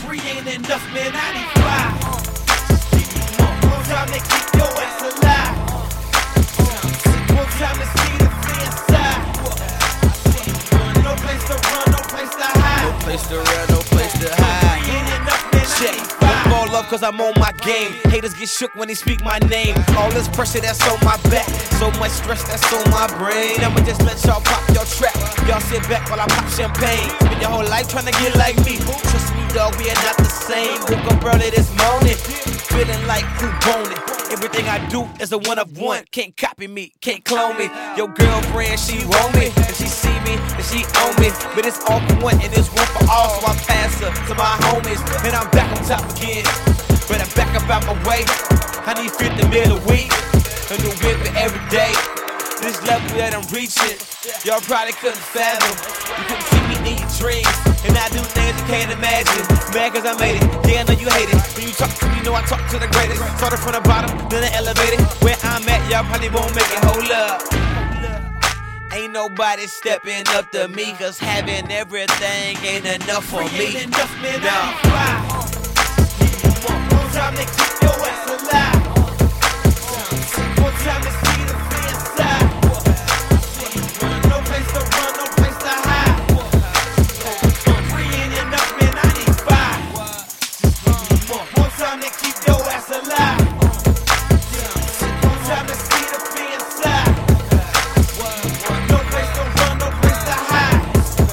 Free ain't enough, man, I need fire. One time to keep your ass alive. One time to see the fear inside. No place to run, no place to hide. No place to run, no place to hide. Free ain't enough, man, I Check. need fire. Don't fall up cause I'm on my game. Haters get shook when they speak my name. All this pressure that's on my back, so much stress that's on my brain. I'ma just let y'all pop your trap. Y'all sit back while I pop champagne. Spend your whole life trying to get like me. Trust me dog, we are not the same. Woke up early this morning, feeling like who own it. Everything I do is a one of one. Can't copy me, can't clone me. Your girlfriend, she want me. If she see me, then she own me. But it's all for one and it's one for all. So I pass her to my homies. And I'm back on top again. But I'm back up out my way. I need 50 mil a week. A new whip for every day. This level that I'm reaching, y'all probably couldn't fathom. You couldn't see me in your dreams. And I do things you can't imagine. Mad cause I made it, yeah I know you hate it. When you talk to me, you know I talk to the greatest. Started from the bottom, then I elevated. Where I'm at, y'all probably won't make it, hold up. Ain't nobody stepping up to me, cause having everything ain't enough for Free me. ain't enough, man, I need fire. One time to keep your ass alive. One time to see the fear inside. No place to run, no place to hide. Free ain't enough, man, I need fire. One time to keep your ass alive. One time to see the fear inside. No place to run, no place to hide.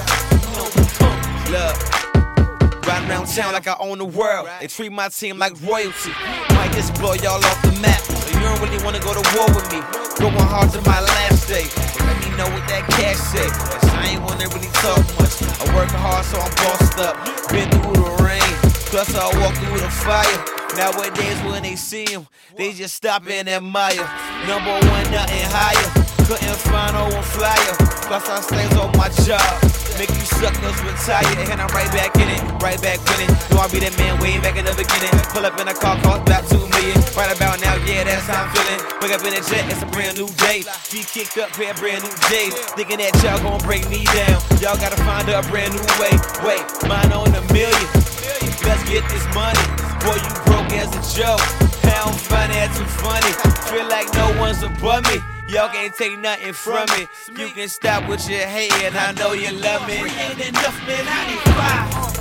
Look, riding around town like I own the world. They treat my team like royalty. Might just blow y'all off the map. So you don't really wanna go to war with me. Going hard to my last day. So let me know what that cash say. Cause I ain't wanna really talk much. I work hard so I'm bossed up. Been through the rain, plus I walk through the fire. Nowadays when they see him, they just stop and admire. Number one, nothing higher. Couldn't find no one flyer. Plus I stays on my job. Make you suckers retire. And I'm right back in it, right back winning. Know I be that man way back in the beginning. Pull up in a car, cost about 2 million. Right about now, yeah, that's how I'm feeling. Wake up in a jet, it's a brand new day. Feet kicked up, pair of brand new J's. Thinking that y'all gon' break me down. Y'all gotta find a brand new way. Wait, mine on a million. Let's get this money. Boy, you broke as a joke. I don't find that too funny. Feel like no one's above me. Y'all can't take nothing from me. You can stop with your hating, I know you love me. Free ain't enough, man, I need fire.